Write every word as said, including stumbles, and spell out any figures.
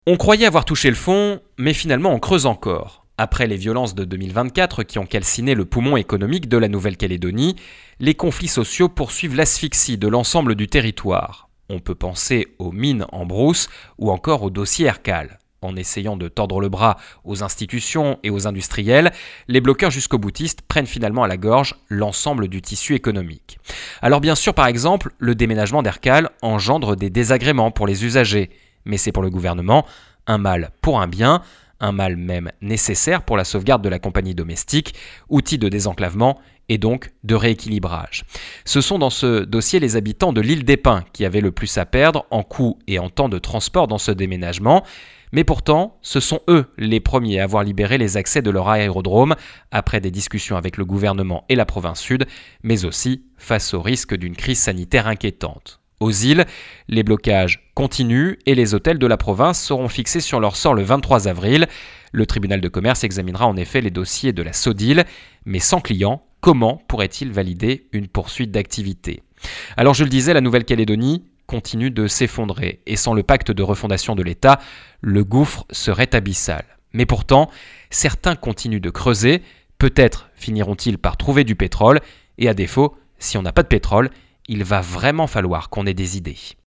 On croyait avoir touché le fond, mais finalement on creuse encore. Après les violences de deux mille vingt-quatre qui ont calciné le poumon économique de la Nouvelle-Calédonie, les conflits sociaux poursuivent l'asphyxie de l'ensemble du territoire. On peut penser aux mines en brousse ou encore au dossier Ercal. En essayant de tordre le bras aux institutions et aux industriels, les bloqueurs jusqu'au-boutistes prennent finalement à la gorge l'ensemble du tissu économique. Alors bien sûr, par exemple, le déménagement d'Ercal engendre des désagréments pour les usagers, mais c'est pour le gouvernement un mal pour un bien, un mal même nécessaire pour la sauvegarde de la compagnie domestique, outil de désenclavement et donc de rééquilibrage. Ce sont dans ce dossier les habitants de l'île des Pins qui avaient le plus à perdre en coûts et en temps de transport dans ce déménagement, mais pourtant, ce sont eux les premiers à avoir libéré les accès de leur aérodrome après des discussions avec le gouvernement et la province sud, mais aussi face au risque d'une crise sanitaire inquiétante. Aux îles, les blocages continuent et les hôtels de la province seront fixés sur leur sort le vingt-trois avril. Le tribunal de commerce examinera en effet les dossiers de la Sodil, mais sans client, comment pourrait-il valider une poursuite d'activité ? Alors je le disais, la Nouvelle-Calédonie continue de s'effondrer et sans le pacte de refondation de l'État, le gouffre serait abyssal. Mais pourtant, certains continuent de creuser, peut-être finiront-ils par trouver du pétrole et à défaut, si on n'a pas de pétrole, il va vraiment falloir qu'on ait des idées.